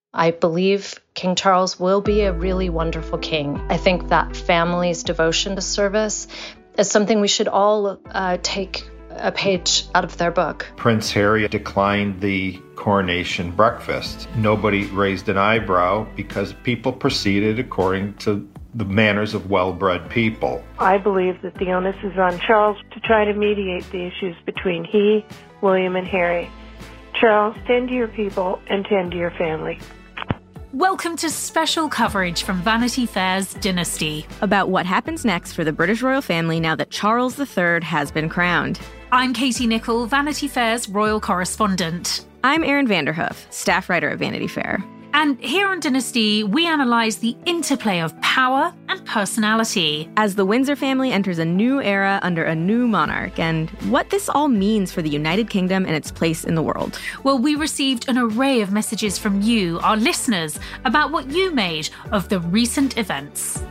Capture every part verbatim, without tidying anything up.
I believe King Charles will be a really wonderful king. I think that family's devotion to service is something we should all uh, take a page out of their book. Prince Harry declined the coronation breakfast. Nobody raised an eyebrow because people proceeded according to the manners of well-bred people. I believe that the onus is on Charles to try to mediate the issues between he, William, and Harry. Charles, tend to your people and tend to your family. Welcome to special coverage from Vanity Fair's Dynasty. About what happens next for the British royal family now that Charles the Third has been crowned. I'm Katie Nicholl, Vanity Fair's royal correspondent. I'm Erin Vanderhoof, staff writer at Vanity Fair. And here on Dynasty, we analyse the interplay of power and personality as the Windsor family enters a new era under a new monarch, and what this all means for the United Kingdom and its place in the world. Well, we received an array of messages from you, our listeners, about what you made of the recent events.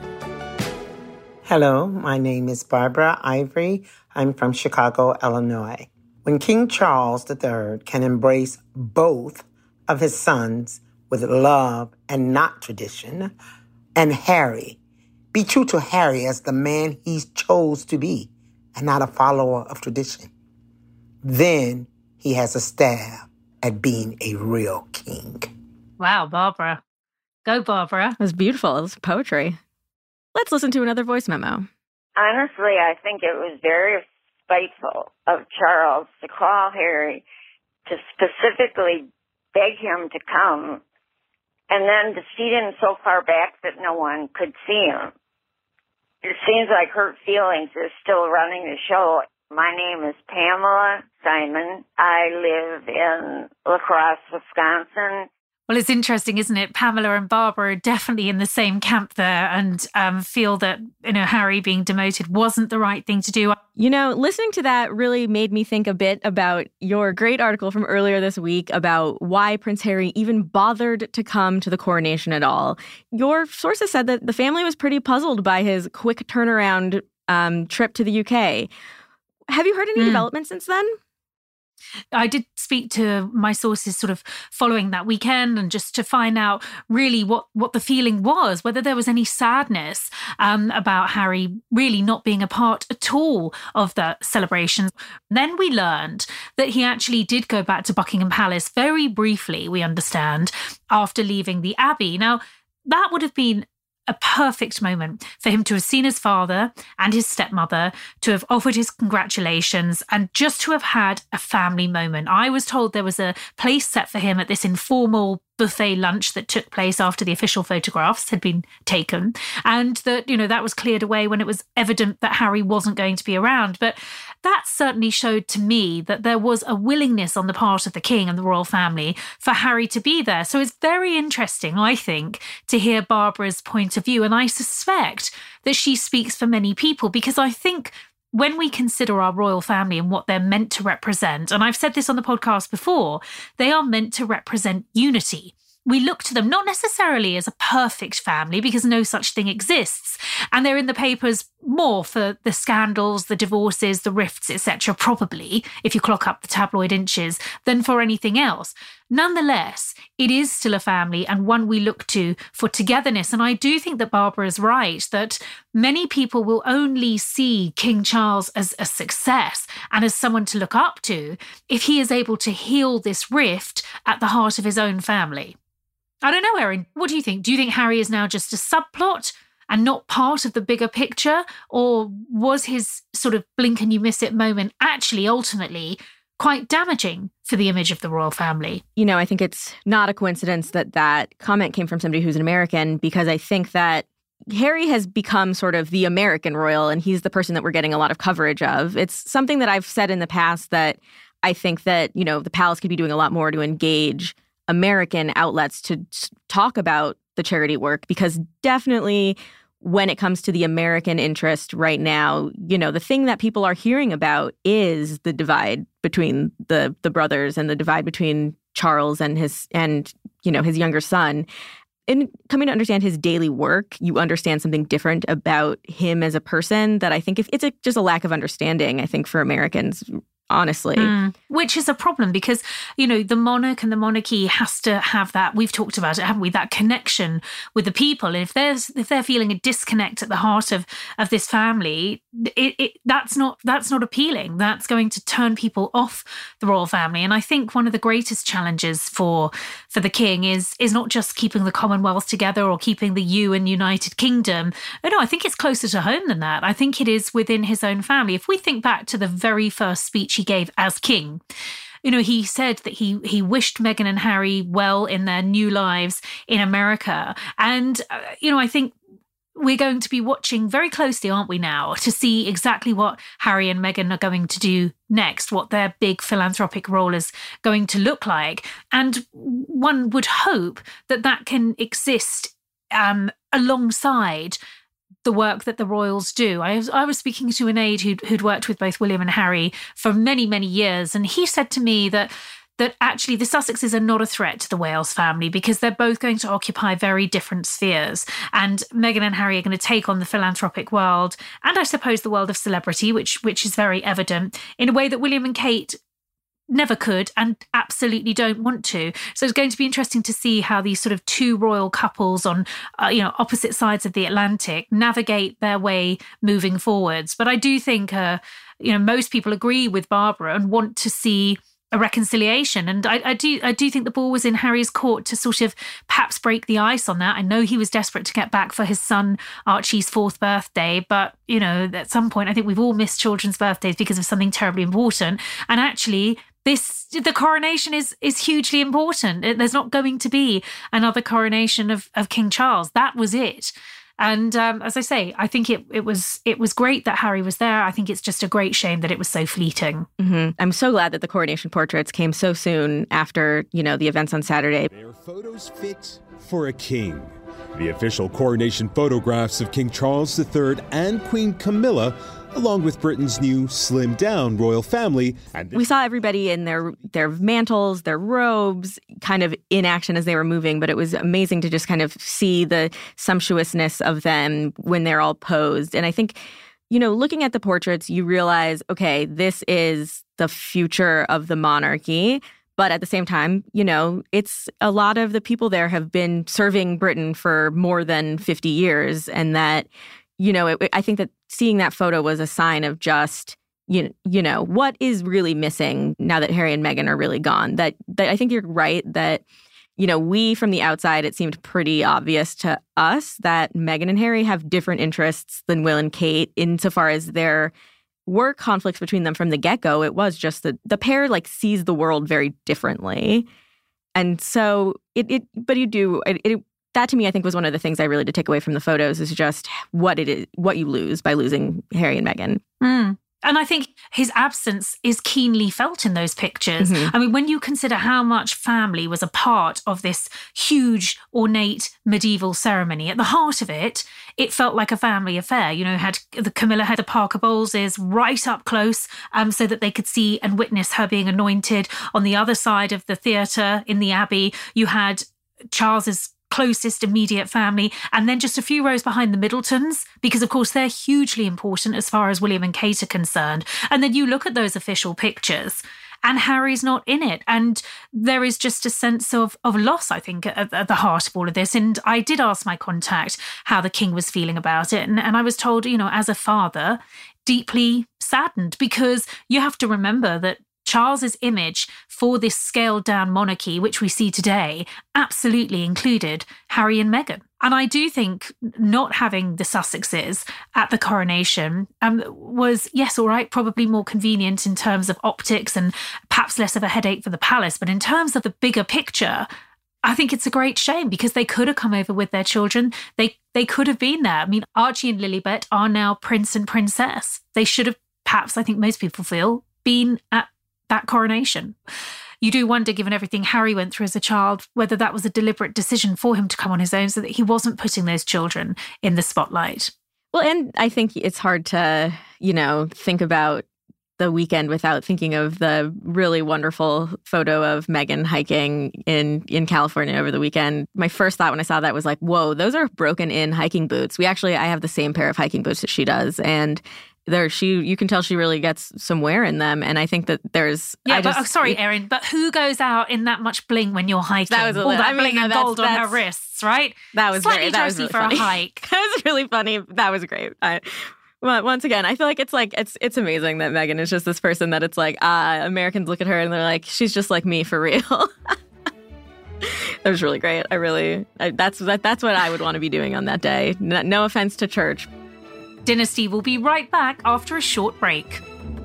Hello, my name is Barbara Ivory. I'm from Chicago, Illinois. When King Charles the Third can embrace both of his sons with love and not tradition, and Harry, be true to Harry as the man he chose to be and not a follower of tradition, then he has a stab at being a real king. Wow, Barbara. Go, Barbara. It was beautiful. It was poetry. Let's listen to another voice memo. Honestly, I think it was very spiteful of Charles to call Harry to specifically beg him to come and then to seat him so far back that no one could see him. It seems like hurt feelings is still running the show. My name is Pamela Simon. I live in La Crosse, Wisconsin. Well, it's interesting, isn't it? Pamela and Barbara are definitely in the same camp there and um, feel that, you know, Harry being demoted wasn't the right thing to do. You know, listening to that really made me think a bit about your great article from earlier this week about why Prince Harry even bothered to come to the coronation at all. Your sources said that the family was pretty puzzled by his quick turnaround um, trip to the U K. Have you heard any mm. developments since then? I did speak to my sources sort of following that weekend and just to find out really what, what the feeling was, whether there was any sadness um, about Harry really not being a part at all of the celebration. Then we learned that he actually did go back to Buckingham Palace very briefly, we understand, after leaving the Abbey. Now, that would have been a perfect moment for him to have seen his father and his stepmother, to have offered his congratulations and just to have had a family moment. I was told there was a place set for him at this informal buffet lunch that took place after the official photographs had been taken, and that, you know, that was cleared away when it was evident that Harry wasn't going to be around. But that certainly showed to me that there was a willingness on the part of the king and the royal family for Harry to be there. So it's very interesting, I think, to hear Barbara's point of view, and I suspect that she speaks for many people, because I think when we consider our royal family and what they're meant to represent, and I've said this on the podcast before, they are meant to represent unity. We look to them not necessarily as a perfect family, because no such thing exists. And they're in the papers more for the scandals, the divorces, the rifts, et cetera, probably, if you clock up the tabloid inches, than for anything else. Nonetheless, it is still a family and one we look to for togetherness. And I do think that Barbara is right, that many people will only see King Charles as a success and as someone to look up to if he is able to heal this rift at the heart of his own family. I don't know, Erin, what do you think? Do you think Harry is now just a subplot and not part of the bigger picture? Or was his sort of blink and you miss it moment actually ultimately quite damaging for the image of the royal family? You know, I think it's not a coincidence that that comment came from somebody who's an American, because I think that Harry has become sort of the American royal, and he's the person that we're getting a lot of coverage of. It's something that I've said in the past that I think that, you know, the palace could be doing a lot more to engage American outlets to talk about the charity work, because definitely when it comes to the American interest right now, you know, the thing that people are hearing about is the divide between the the brothers and the divide between Charles and his and, you know, his younger son. In coming to understand his daily work, you understand something different about him as a person that I think if it's a, just a lack of understanding, I think, for Americans honestly. Mm. Which is a problem because, you know, the monarch and the monarchy has to have that, we've talked about it, haven't we, that connection with the people. And if there's if they're feeling a disconnect at the heart of, of this family, it, it that's not that's not appealing. That's going to turn people off the royal family. And I think one of the greatest challenges for for the king is is not just keeping the Commonwealth together or keeping the U and United Kingdom. No, no, I think it's closer to home than that. I think it is within his own family. If we think back to the very first speech he gave as king, you know, he said that he he wished Meghan and Harry well in their new lives in America. And, uh, you know, I think we're going to be watching very closely, aren't we now, to see exactly what Harry and Meghan are going to do next, what their big philanthropic role is going to look like. And one would hope that that can exist um, alongside the work that the royals do. I was, I was speaking to an aide who'd, who'd worked with both William and Harry for many, many years, and he said to me that that actually the Sussexes are not a threat to the Wales family because they're both going to occupy very different spheres. And Meghan and Harry are going to take on the philanthropic world, and I suppose the world of celebrity, which which is very evident, in a way that William and Kate never could and absolutely don't want to. So it's going to be interesting to see how these sort of two royal couples on, uh, you know, opposite sides of the Atlantic navigate their way moving forwards. But I do think, uh, you know, most people agree with Barbara and want to see a reconciliation. And I, I do I do think the ball was in Harry's court to sort of perhaps break the ice on that. I know he was desperate to get back for his son Archie's fourth birthday, but, you know, at some point, I think we've all missed children's birthdays because of something terribly important. And actually, This the coronation is is hugely important. There's not going to be another coronation of, of King Charles. That was it. And um, as I say, I think it it was it was great that Harry was there. I think it's just a great shame that it was so fleeting. Mm-hmm. I'm so glad that the coronation portraits came so soon after, you know, the events on Saturday. They are photos fit for a king. The official coronation photographs of King Charles the Third and Queen Camilla, along with Britain's new slimmed-down royal family. And we saw everybody in their their mantles, their robes, kind of in action as they were moving, but it was amazing to just kind of see the sumptuousness of them when they're all posed. And I think, you know, looking at the portraits, you realize, okay, this is the future of the monarchy. But at the same time, you know, it's a lot of the people there have been serving Britain for more than fifty years. And that, you know, it, I think that seeing that photo was a sign of just, you, you know, what is really missing now that Harry and Meghan are really gone. That, that I think you're right that, you know, we from the outside, it seemed pretty obvious to us that Meghan and Harry have different interests than Will and Kate insofar as there were conflicts between them from the get-go. It was just that the pair like sees the world very differently. And so it, it but you do, it, it that to me, I think was one of the things I really did take away from the photos is just what it is, what you lose by losing Harry and Meghan. Mm. And I think his absence is keenly felt in those pictures. Mm-hmm. I mean, when you consider how much family was a part of this huge, ornate medieval ceremony, at the heart of it, it felt like a family affair. You know, had the Camilla had the Parker Bowleses right up close um, so that they could see and witness her being anointed. On the other side of the theatre in the Abbey, you had Charles's closest immediate family, and then just a few rows behind the Middletons, because of course they're hugely important as far as William and Kate are concerned. And then you look at those official pictures and Harry's not in it. And there is just a sense of, of loss, I think, at, at the heart of all of this. And I did ask my contact how the king was feeling about it. And, and I was told, you know, as a father, deeply saddened, because you have to remember that Charles's image for this scaled-down monarchy, which we see today, absolutely included Harry and Meghan. And I do think not having the Sussexes at the coronation um, was, yes, all right, probably more convenient in terms of optics and perhaps less of a headache for the palace. But in terms of the bigger picture, I think it's a great shame because they could have come over with their children. They they could have been there. I mean, Archie and Lilibet are now prince and princess. They should have, perhaps, I think most people feel, been at that coronation. You do wonder, given everything Harry went through as a child, whether that was a deliberate decision for him to come on his own so that he wasn't putting those children in the spotlight. Well, and I think it's hard to, you know, think about the weekend without thinking of the really wonderful photo of Meghan hiking in, in California over the weekend. My first thought when I saw that was like, whoa, those are broken in hiking boots. We actually, I have the same pair of hiking boots that she does. And there she you can tell she really gets some wear in them, and I think that there's yeah I but just, oh, sorry Erin, but who goes out in that much bling when you're hiking? That was a all little, that I mean, bling no, and that's, gold on that's, her wrists, right? That was slightly very, that was dressy really for funny. a hike. That was really funny. That was great. I, well, once again, I feel like it's like it's it's amazing that Meghan is just this person that it's like uh, Americans look at her and they're like, she's just like me for real. That was really great. I really I, that's that, that's what I would want to be doing on that day. No, no offense to church. Dynasty will be right back after a short break.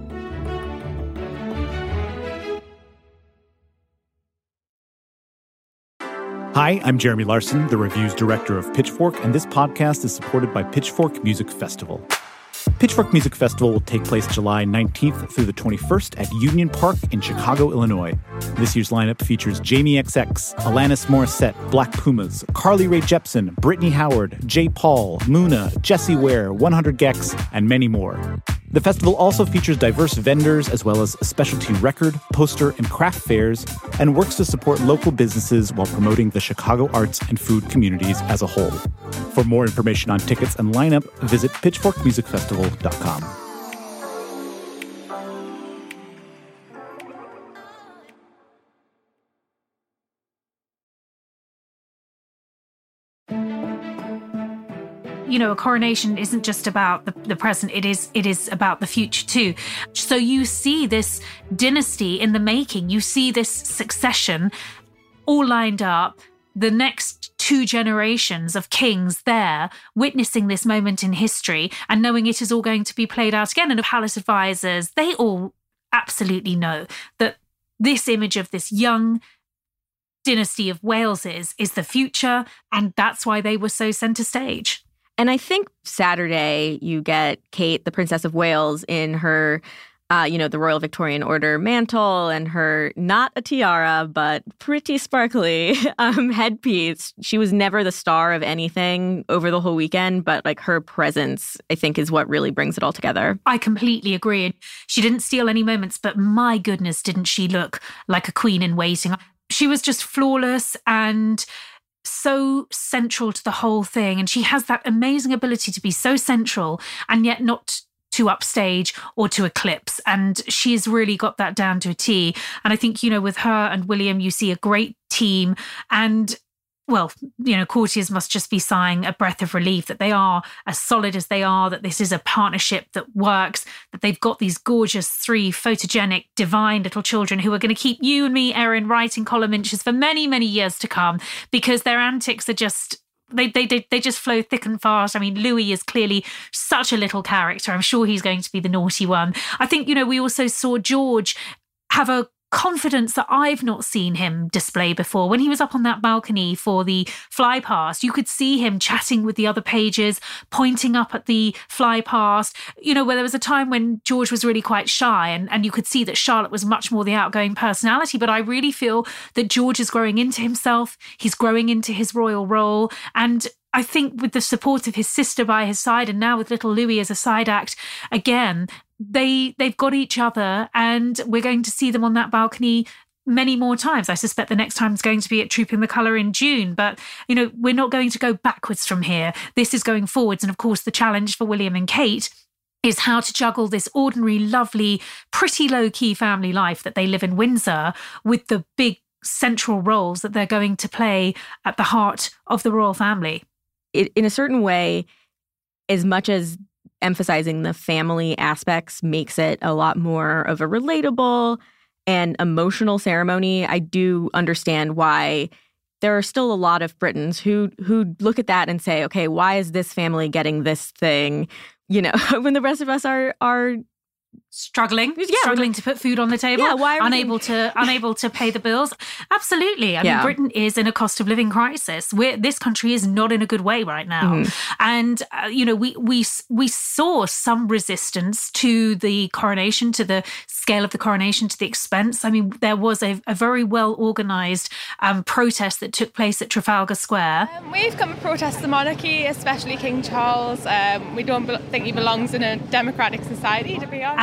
Hi, I'm Jeremy Larson, the reviews director of Pitchfork, and this podcast is supported by Pitchfork Music Festival. Pitchfork Music Festival will take place July nineteenth through the twenty-first at Union Park in Chicago, Illinois. This year's lineup features Jamie X X, Alanis Morissette, Black Pumas, Carly Rae Jepsen, Brittany Howard, J. Paul, Muna, Jessie Ware, one hundred gecs, and many more. The festival also features diverse vendors as well as specialty record, poster, and craft fairs, and works to support local businesses while promoting the Chicago arts and food communities as a whole. For more information on tickets and lineup, visit pitchfork music festival dot com. You know, a coronation isn't just about the, the present, it is it is about the future too. So you see this dynasty in the making, you see this succession all lined up, the next two generations of kings there witnessing this moment in history and knowing it is all going to be played out again. And the palace advisors, they all absolutely know that this image of this young dynasty of Waleses is the future, and that's why they were so centre stage. And I think Saturday you get Kate, the Princess of Wales, in her, uh, you know, the Royal Victorian Order mantle and her, not a tiara, but pretty sparkly um, headpiece. She was never the star of anything over the whole weekend, but like her presence, I think, is what really brings it all together. I completely agree. She didn't steal any moments, but my goodness, didn't she look like a queen in waiting? She was just flawless and so central to the whole thing. And she has that amazing ability to be so central and yet not to upstage or to eclipse. And she's really got that down to a T. And I think, you know, with her and William, you see a great team. And, well, you know, courtiers must just be sighing a breath of relief that they are as solid as they are, that this is a partnership that works, that they've got these gorgeous three photogenic, divine little children who are going to keep you and me, Erin, writing column inches for many, many years to come, because their antics are just... They, they they they just flow thick and fast. I mean, Louis is clearly such a little character. I'm sure he's going to be the naughty one. I think, you know, we also saw George have a confidence that I've not seen him display before. When he was up on that balcony for the fly past, you could see him chatting with the other pages, pointing up at the fly past. You know, where there was a time when George was really quite shy, and, and you could see that Charlotte was much more the outgoing personality. But I really feel that George is growing into himself. He's growing into his royal role. And I think with the support of his sister by his side, and now with little Louis as a side act, again, they, they've got each other, and we're going to see them on that balcony many more times. I suspect the next time is going to be at Trooping the Colour in June. But, you know, we're not going to go backwards from here. This is going forwards. And of course, the challenge for William and Kate is how to juggle this ordinary, lovely, pretty low-key family life that they live in Windsor with the big central roles that they're going to play at the heart of the royal family. It, in a certain way, as much as emphasizing the family aspects makes it a lot more of a relatable and emotional ceremony, I do understand why there are still a lot of Britons who who look at that and say, okay, why is this family getting this thing? You know, when the rest of us are are struggling, yeah, struggling to put food on the table, yeah, why are unable we... to unable to pay the bills. Absolutely. I yeah. mean, Britain is in a cost of living crisis. We're, this country is not in a good way right now. Mm-hmm. And, uh, you know, we, we, we saw some resistance to the coronation, to the scale of the coronation, to the expense. I mean, there was a, a very well organised um, protest that took place at Trafalgar Square. Um, we've come to protest the monarchy, especially King Charles. Um, we don't be- think he belongs in a democratic society, to be honest.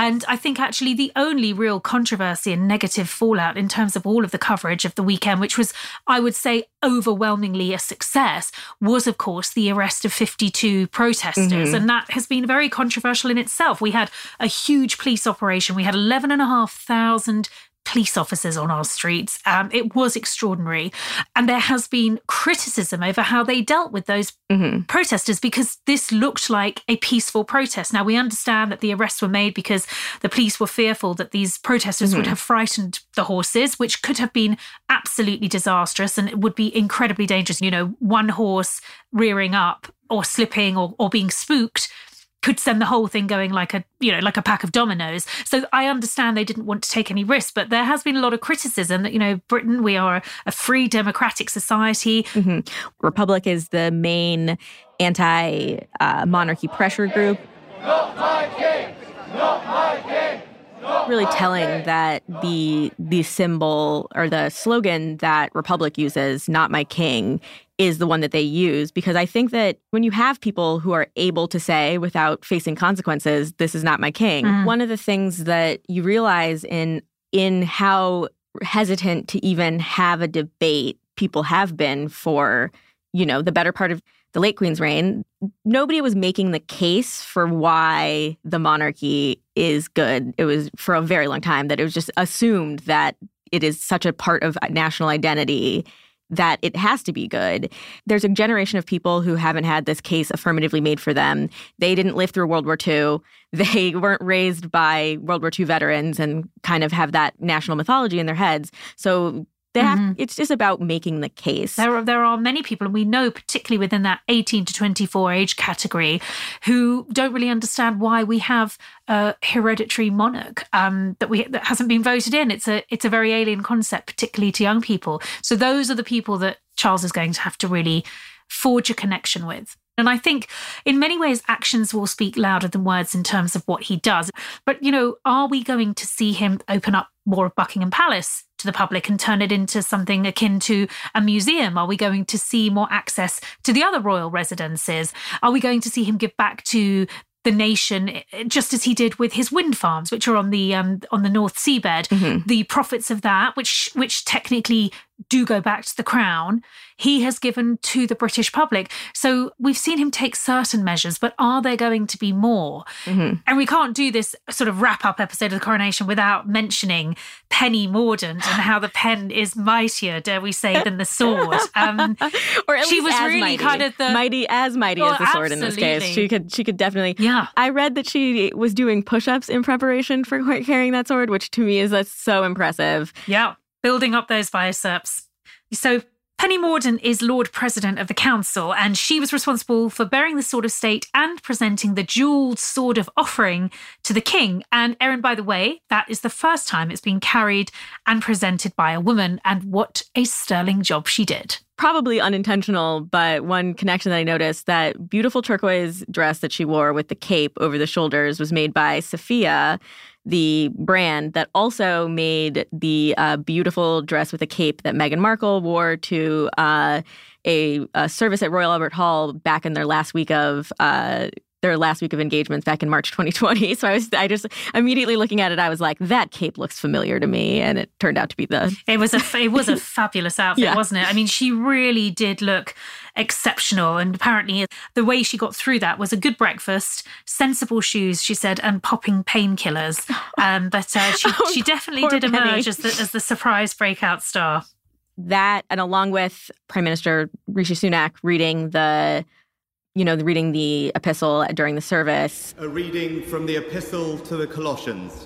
And I think actually the only real controversy and negative fallout in terms of all of the coverage of the weekend, which was, I would say, overwhelmingly a success, was, of course, the arrest of fifty-two protesters. Mm-hmm. And that has been very controversial in itself. We had a huge police operation. We had eleven and a half thousand police officers on our streets. Um, it was extraordinary. And there has been criticism over how they dealt with those mm-hmm. protesters, because this looked like a peaceful protest. Now, we understand that the arrests were made because the police were fearful that these protesters mm-hmm. would have frightened the horses, which could have been absolutely disastrous, and it would be incredibly dangerous. You know, one horse rearing up or slipping or, or being spooked could send the whole thing going like a, you know, like a pack of dominoes. So I understand they didn't want to take any risks, but there has been a lot of criticism that, you know, Britain, we are a free democratic society. Mm-hmm. Republic is the main anti-monarchy uh, pressure group. Not my king! Not my king! Not really telling that the the symbol or the slogan that Republic uses, "Not my king," is the one that they use, because I think that when you have people who are able to say without facing consequences, "This is not my king," mm. one of the things that you realize in in how hesitant to even have a debate people have been for, you know, the better part of the late Queen's reign, nobody was making the case for why the monarchy is good. It was for a very long time that it was just assumed that it is such a part of national identity that it has to be good. There's a generation of people who haven't had this case affirmatively made for them. They didn't live through World War Two. They weren't raised by World War Two veterans and kind of have that national mythology in their heads. So they have, mm-hmm. it's just about making the case. There are, there are many people, and we know particularly within that eighteen to twenty-four age category, who don't really understand why we have a hereditary monarch um, that we that hasn't been voted in. It's a it's a very alien concept, particularly to young people. So those are the people that Charles is going to have to really forge a connection with. And I think in many ways, actions will speak louder than words in terms of what he does. But, you know, are we going to see him open up more of Buckingham Palace to the public and turn it into something akin to a museum? Are we going to see more access to the other royal residences? Are we going to see him give back to the nation, just as he did with his wind farms, which are on the um, on the North Seabed? Mm-hmm. The profits of that, which which technically do go back to the Crown, he has given to the British public. So we've seen him take certain measures, but are there going to be more? Mm-hmm. And we can't do this sort of wrap-up episode of the coronation without mentioning Penny Mordaunt and how the pen is mightier, dare we say, than the sword. Um, or at she least was as really mighty. kind of the mighty as mighty well, as the sword absolutely. In this case. She could she could definitely. Yeah. I read that she was doing push-ups in preparation for carrying that sword, which to me is that's so impressive. Yeah, building up those biceps. So Penny Mordaunt is Lord President of the Council, and she was responsible for bearing the Sword of State and presenting the jewelled Sword of Offering to the King. And Erin, by the way, that is the first time it's been carried and presented by a woman, and what a sterling job she did. Probably unintentional, but one connection that I noticed, that beautiful turquoise dress that she wore with the cape over the shoulders was made by Sophia, the brand that also made the uh, beautiful dress with a cape that Meghan Markle wore to uh, a, a service at Royal Albert Hall back in their last week of uh, their last week of engagements back in March twenty twenty. So I was, I just immediately looking at it, I was like, that cape looks familiar to me, and it turned out to be the. It was a it was a fabulous outfit, yeah. wasn't it? I mean, she really did look exceptional, and apparently the way she got through that was a good breakfast, sensible shoes, she said, and popping painkillers. Um, but uh, she oh, she definitely did emerge as the, as the surprise breakout star. That, and along with Prime Minister Rishi Sunak reading the. You know, reading the epistle during the service. A reading from the epistle to the Colossians.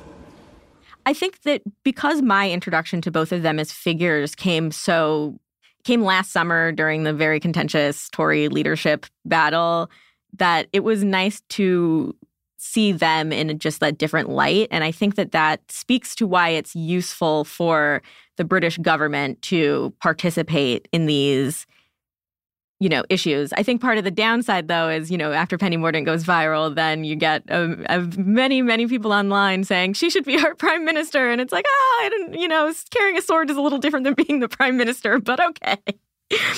I think that because my introduction to both of them as figures came so came last summer during the very contentious Tory leadership battle, that it was nice to see them in just that different light. And I think that that speaks to why it's useful for the British government to participate in these you know, issues. I think part of the downside, though, is, you know, after Penny Mordaunt goes viral, then you get uh, uh, many, many people online saying she should be our prime minister. And it's like, oh, I don't, you know, carrying a sword is a little different than being the prime minister, but okay.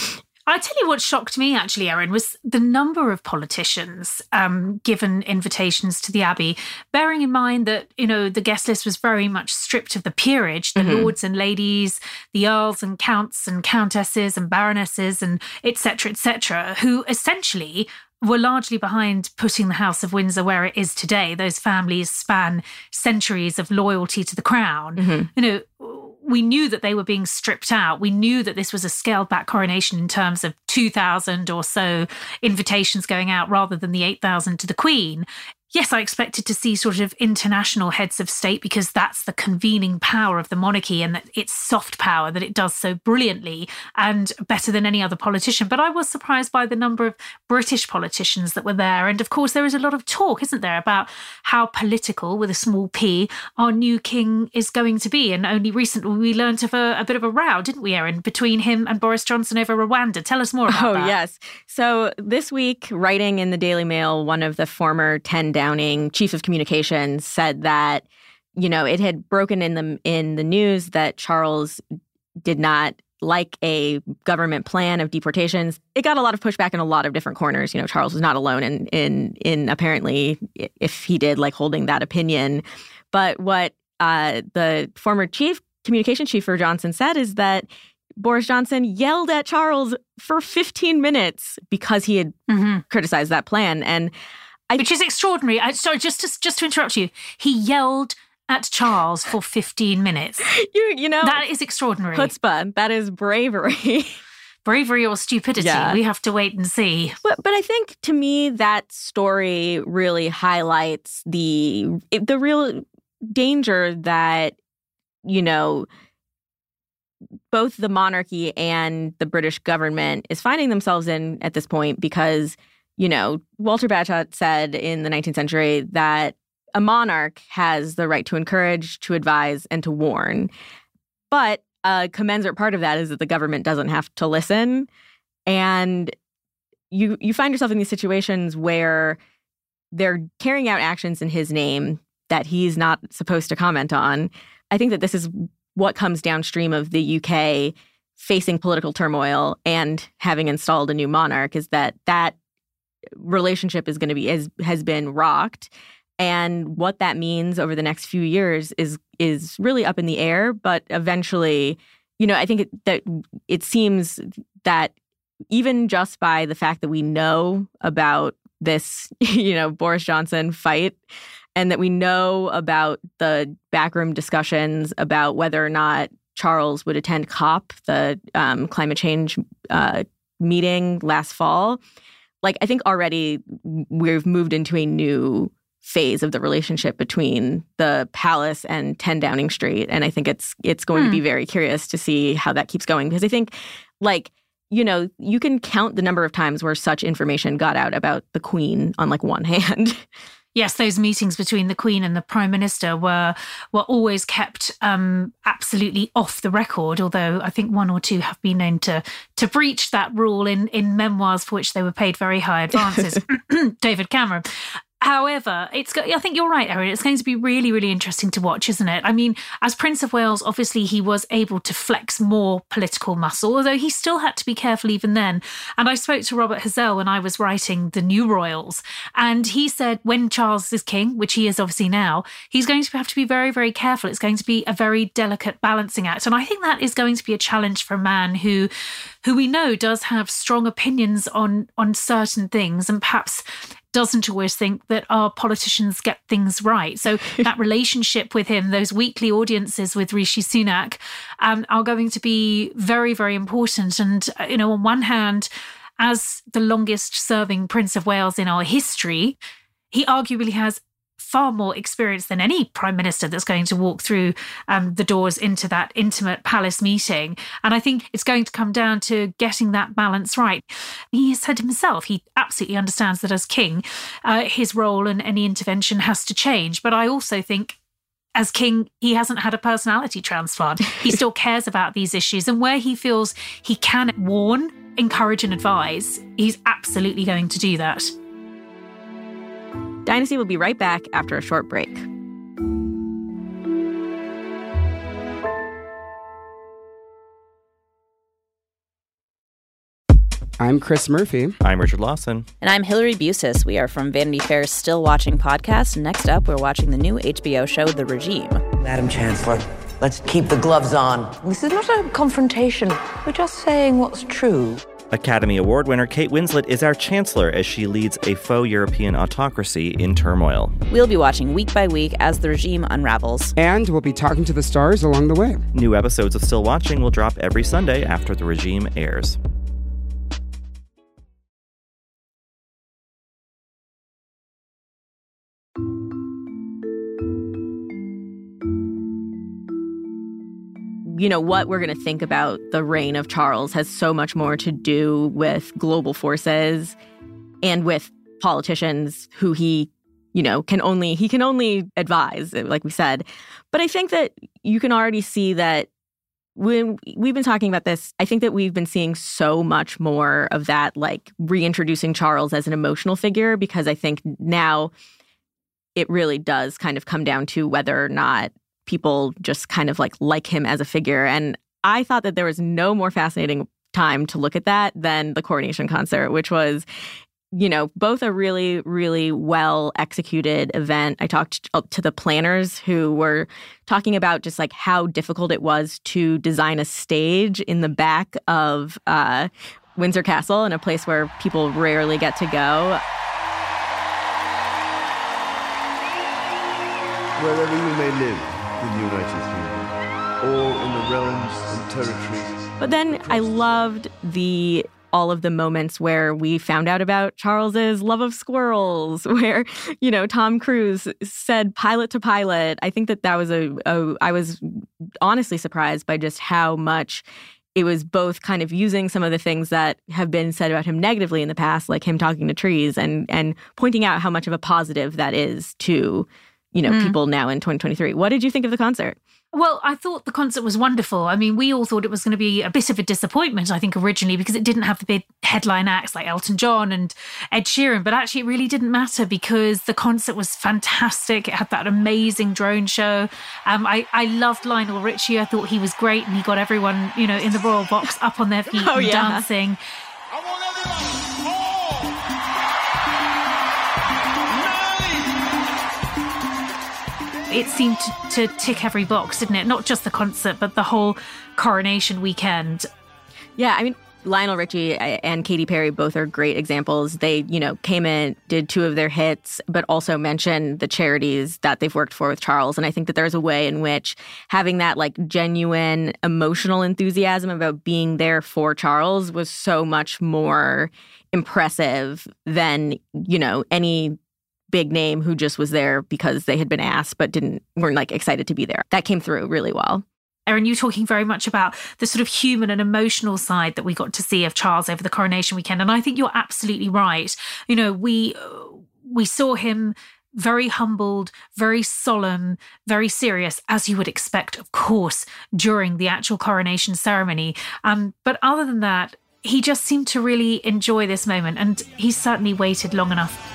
I tell you what shocked me, actually, Erin, was the number of politicians um, given invitations to the Abbey, bearing in mind that, you know, the guest list was very much stripped of the peerage, the mm-hmm. lords and ladies, the earls and counts and countesses and baronesses and et cetera, et cetera, who essentially were largely behind putting the House of Windsor where it is today. Those families span centuries of loyalty to the crown. Mm-hmm. You know, we knew that they were being stripped out. We knew that this was a scaled-back coronation in terms of two thousand or so invitations going out rather than the eight thousand to the Queen. Yes, I expected to see sort of international heads of state because that's the convening power of the monarchy and that it's soft power, that it does so brilliantly and better than any other politician. But I was surprised by the number of British politicians that were there. And of course, there is a lot of talk, isn't there, about how political, with a small p, our new king is going to be. And only recently we learned of a, a bit of a row, didn't we, Erin, between him and Boris Johnson over Rwanda. Tell us more about oh, that. Oh, yes. So this week, writing in the Daily Mail, one of the former ten Downing chief of communications said that, you know, it had broken in the in the news that Charles did not like a government plan of deportations. It got a lot of pushback in a lot of different corners. You know, Charles was not alone in in in apparently, if he did, like holding that opinion. But what uh, the former chief communications chief for Johnson said is that Boris Johnson yelled at Charles for fifteen minutes because he had mm-hmm. criticized that plan. And I, Which is extraordinary. I, sorry, just to, just to interrupt you. He yelled at Charles for fifteen minutes. You you know. That is extraordinary. Chutzpah. That is bravery. Bravery or stupidity. Yeah. We have to wait and see. But, but I think, to me, that story really highlights the the real danger that, you know, both the monarchy and the British government is finding themselves in at this point because, you know, Walter Bagehot said in the nineteenth century that a monarch has the right to encourage, to advise, and to warn. But a commensurate part of that is that the government doesn't have to listen. And you you find yourself in these situations where they're carrying out actions in his name that he's not supposed to comment on. I think that this is what comes downstream of the U K facing political turmoil and having installed a new monarch, is that that relationship is going to be is, has been rocked. And what that means over the next few years is is really up in the air. But eventually, you know, I think it, that it seems that even just by the fact that we know about this, you know, Boris Johnson fight, and that we know about the backroom discussions about whether or not Charles would attend COP, the um, climate change uh, meeting last fall, like I think already we've moved into a new phase of the relationship between the palace and ten Downing Street. And I think it's it's going hmm. to be very curious to see how that keeps going. Because I think, like, you know, you can count the number of times where such information got out about the Queen on, like, one hand. Yes, those meetings between the Queen and the Prime Minister were were always kept um, absolutely off the record, although I think one or two have been known to to breach that rule in, in memoirs for which they were paid very high advances. David Cameron. However, it's. I think you're right, Erin. It's going to be really, really interesting to watch, isn't it? I mean, as Prince of Wales, obviously he was able to flex more political muscle, although he still had to be careful even then. And I spoke to Robert Hazell when I was writing The New Royals, and he said when Charles is king, which he is obviously now, he's going to have to be very, very careful. It's going to be a very delicate balancing act. And I think that is going to be a challenge for a man who, who we know does have strong opinions on, on certain things and perhaps doesn't always think that our politicians get things right. So that relationship with him, those weekly audiences with Rishi Sunak, um, are going to be very, very important. And, uh, you know, on one hand, as the longest serving Prince of Wales in our history, he arguably has far more experience than any prime minister that's going to walk through um, the doors into that intimate palace meeting. And I think it's going to come down to getting that balance right. He said himself, he absolutely understands that as king, uh, his role and any intervention has to change. But I also think as king, he hasn't had a personality transplant. He still cares about these issues. And where he feels he can warn, encourage and advise, he's absolutely going to do that. Dynasty will be right back after a short break. I'm Chris Murphy. I'm Richard Lawson. And I'm Hillary Busis. We are from Vanity Fair's Still Watching podcast. Next up, we're watching the new H B O show, The Regime. Madam Chancellor, let's keep the gloves on. This is not a confrontation. We're just saying what's true. Academy Award winner Kate Winslet is our chancellor as she leads a faux European autocracy in turmoil. We'll be watching week by week as the regime unravels. And we'll be talking to the stars along the way. New episodes of Still Watching will drop every Sunday after The Regime airs. You know, what we're going to think about the reign of Charles has so much more to do with global forces and with politicians who he, you know, can only, he can only advise, like we said. But I think that you can already see that when we've been talking about this, I think that we've been seeing so much more of that, like reintroducing Charles as an emotional figure, because I think now it really does kind of come down to whether or not people just kind of like like him as a figure. And I thought that there was no more fascinating time to look at that than the coronation concert, which was, you know, both a really, really well executed event. I talked to the planners who were talking about just like how difficult it was to design a stage in the back of uh, Windsor Castle, in a place where people rarely get to go. Wherever you may live in the United Kingdom, or in the realms and territories. But then I loved the all of the moments where we found out about Charles's love of squirrels, where, you know, Tom Cruise said pilot to pilot. I think that that was a, a I was honestly surprised by just how much it was both kind of using some of the things that have been said about him negatively in the past, like him talking to trees, and and pointing out how much of a positive that is to, you know, mm. people now in twenty twenty-three. What did you think of the concert? Well, I thought the concert was wonderful. I mean, we all thought it was going to be a bit of a disappointment, I think, originally, because it didn't have the big headline acts like Elton John and Ed Sheeran. But actually, it really didn't matter because the concert was fantastic. It had that amazing drone show. Um, I, I loved Lionel Richie. I thought he was great. And he got everyone, you know, in the royal box up on their feet oh, and yeah. dancing. I want everyone. It seemed to, to tick every box, didn't it? Not just the concert, but the whole coronation weekend. Yeah, I mean, Lionel Richie and Katy Perry both are great examples. They, you know, came in, did two of their hits, but also mentioned the charities that they've worked for with Charles. And I think that there's a way in which having that like genuine emotional enthusiasm about being there for Charles was so much more impressive than, you know, any big name who just was there because they had been asked but didn't weren't like excited to be there. That came through really well. Erin, you're talking very much about the sort of human and emotional side that we got to see of Charles over the coronation weekend. And I think you're absolutely right. You know, we we saw him very humbled, very solemn, very serious, as you would expect, of course, during the actual coronation ceremony. Um, but other than that, he just seemed to really enjoy this moment. And he certainly waited long enough.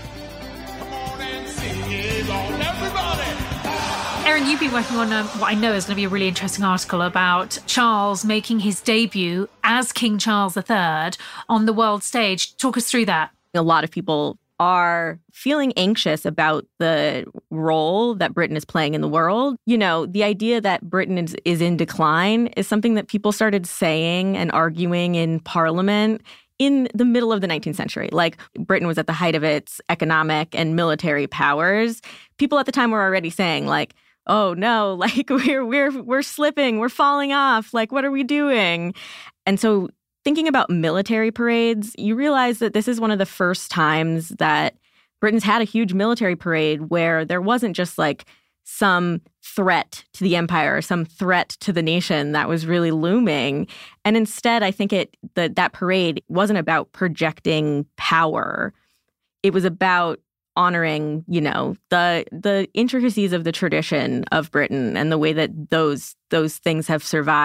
Erin, you've been working on um, what I know is going to be a really interesting article about Charles making his debut as King Charles the Third on the world stage. Talk us through that. A lot of people are feeling anxious about the role that Britain is playing in the world. You know, the idea that Britain is, is in decline is something that people started saying and arguing in Parliament in the middle of the nineteenth century. Like, Britain was at the height of its economic and military powers. People at the time were already saying, like, oh no, like we're we're we're slipping, we're falling off. Like, what are we doing? And so thinking about military parades, you realize that this is one of the first times that Britain's had a huge military parade where there wasn't just like some threat to the empire, some threat to the nation that was really looming. And instead, I think it that that parade wasn't about projecting power. It was about honoring, you know, the the intricacies of the tradition of Britain and the way that those those things have survived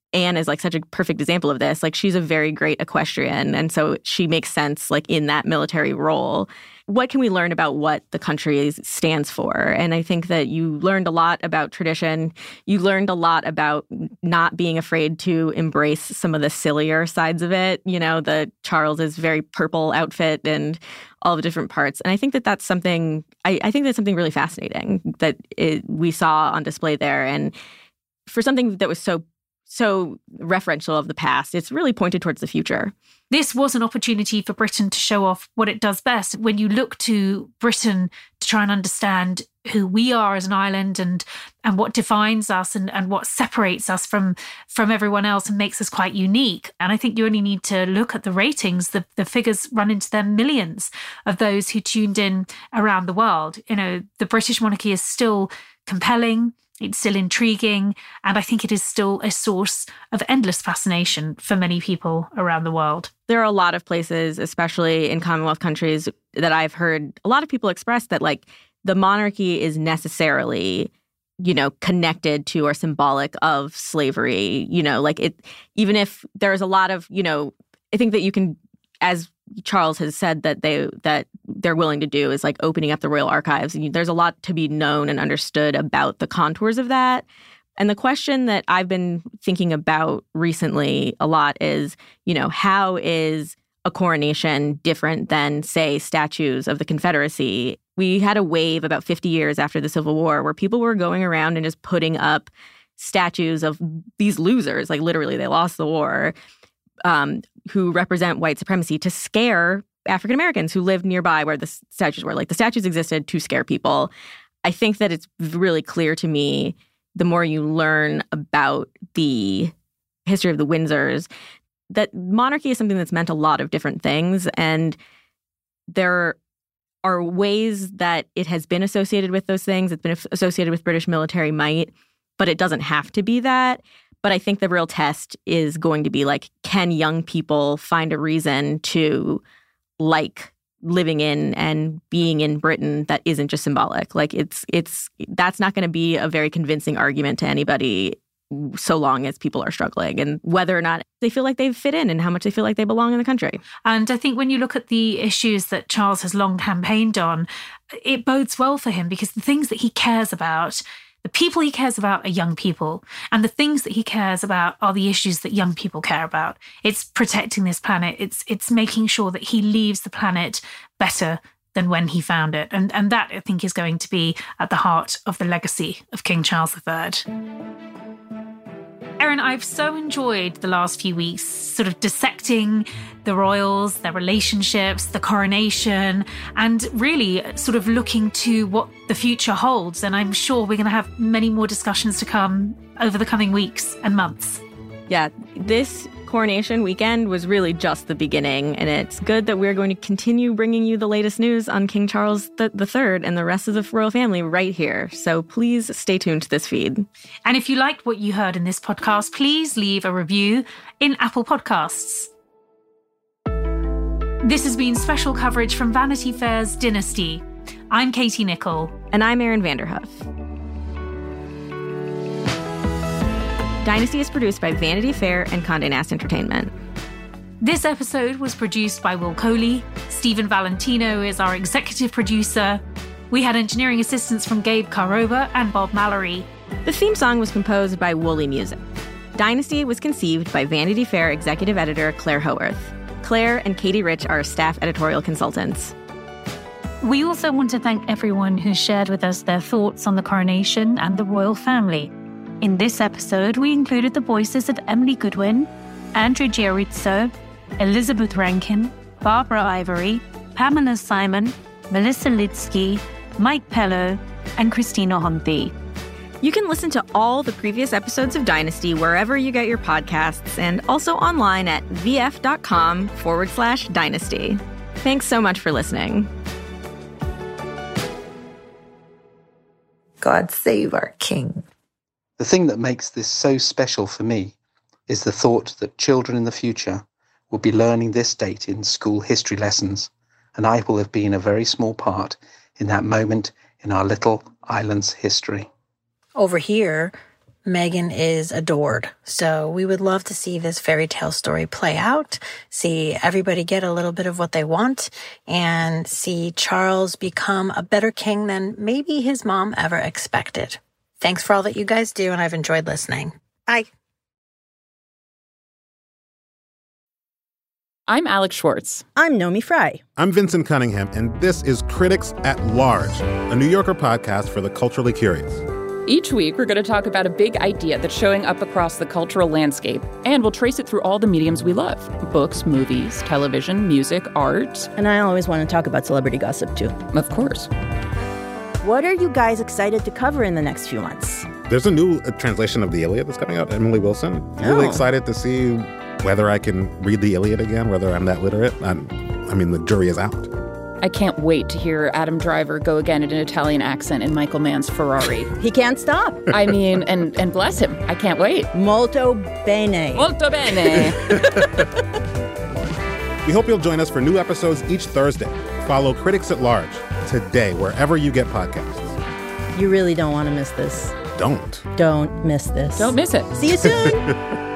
Anne is like such a perfect example of this. Like she's a very great equestrian, and so she makes sense like in that military role. What can we learn about what the country stands for? And I think that you learned a lot about tradition. You learned a lot about not being afraid to embrace some of the sillier sides of it. You know, the Charles's very purple outfit and all the different parts. And I think that that's something, I, I think that's something really fascinating that it, we saw on display there. And for something that was so so referential of the past, it's really pointed towards the future. This was an opportunity for Britain to show off what it does best. When you look to Britain to try and understand who we are as an island and and what defines us and, and what separates us from, from everyone else and makes us quite unique. And I think you only need to look at the ratings. The, the figures run into their millions of those who tuned in around the world. You know, the British monarchy is still compelling. It's still intriguing, and I think it is still a source of endless fascination for many people around the world. There are a lot of places, especially in Commonwealth countries, that I've heard a lot of people express that, like, the monarchy is necessarily, you know, connected to or symbolic of slavery. You know, like it, even if there's a lot of, you know, I think that you can, as Charles has said that they that they're willing to do is like opening up the royal archives. And there's a lot to be known and understood about the contours of that. And the question that I've been thinking about recently a lot is, you know, how is a coronation different than, say, statues of the Confederacy? We had a wave about fifty years after the Civil War where people were going around and just putting up statues of these losers, like literally they lost the war, Um, who represent white supremacy to scare African Americans who lived nearby where the statues were. Like the statues existed to scare people. I think that it's really clear to me, the more you learn about the history of the Windsors, that monarchy is something that's meant a lot of different things. And there are ways that it has been associated with those things. It's been associated with British military might, but it doesn't have to be that. But I think the real test is going to be like, can young people find a reason to like living in and being in Britain that isn't just symbolic? Like it's it's that's not going to be a very convincing argument to anybody so long as people are struggling and whether or not they feel like they fit in and how much they feel like they belong in the country. And I think when you look at the issues that Charles has long campaigned on, it bodes well for him because the things that he cares about, the people he cares about are young people. And the things that he cares about are the issues that young people care about. It's protecting this planet. It's it's making sure that he leaves the planet better than when he found it. And, and that, I think, is going to be at the heart of the legacy of King Charles the Third. Erin, I've so enjoyed the last few weeks sort of dissecting the royals, their relationships, the coronation, and really sort of looking to what the future holds. And I'm sure we're going to have many more discussions to come over the coming weeks and months. Yeah, this coronation weekend was really just the beginning, and it's good that we're going to continue bringing you the latest news on King Charles the Third and the rest of the royal family right here. So please stay tuned to this feed. And if you liked what you heard in this podcast, please leave a review in Apple Podcasts. This has been special coverage from Vanity Fair's Dynasty. I'm Katie Nichol. And I'm Erin Vanderhoof. Dynasty is produced by Vanity Fair and Condé Nast Entertainment. This episode was produced by Will Coley. Stephen Valentino is our executive producer. We had engineering assistance from Gabe Carova and Bob Mallory. The theme song was composed by Woolly Music. Dynasty was conceived by Vanity Fair executive editor Claire Howarth. Claire and Katie Rich are staff editorial consultants. We also want to thank everyone who shared with us their thoughts on the coronation and the royal family. In this episode, we included the voices of Emily Goodwin, Andrew Giarrizzo, Elizabeth Rankin, Barbara Ivory, Pamela Simon, Melissa Litsky, Mike Pello, and Christina Honthi. You can listen to all the previous episodes of Dynasty wherever you get your podcasts and also online at vf.com forward slash dynasty. Thanks so much for listening. God save our king. The thing that makes this so special for me is the thought that children in the future will be learning this date in school history lessons, and I will have been a very small part in that moment in our little island's history. Over here, Meghan is adored. So we would love to see this fairy tale story play out, see everybody get a little bit of what they want, and see Charles become a better king than maybe his mom ever expected. Thanks for all that you guys do, and I've enjoyed listening. Bye. I'm Alex Schwartz. I'm Nomi Fry. I'm Vincent Cunningham, and this is Critics at Large, a New Yorker podcast for the culturally curious. Each week, we're going to talk about a big idea that's showing up across the cultural landscape, and we'll trace it through all the mediums we love: books, movies, television, music, art. And I always want to talk about celebrity gossip, too. Of course. What are you guys excited to cover in the next few months? There's a new uh, translation of the Iliad that's coming out, Emily Wilson. Oh. Really excited to see whether I can read the Iliad again, whether I'm that literate. I'm, I mean, the jury is out. I can't wait to hear Adam Driver go again in an Italian accent in Michael Mann's Ferrari. He can't stop. I mean, and, and bless him. I can't wait. Molto bene. Molto bene. We hope you'll join us for new episodes each Thursday. Follow Critics at Large today, wherever you get podcasts. You really don't want to miss this. Don't. Don't miss this. Don't miss it. See you soon.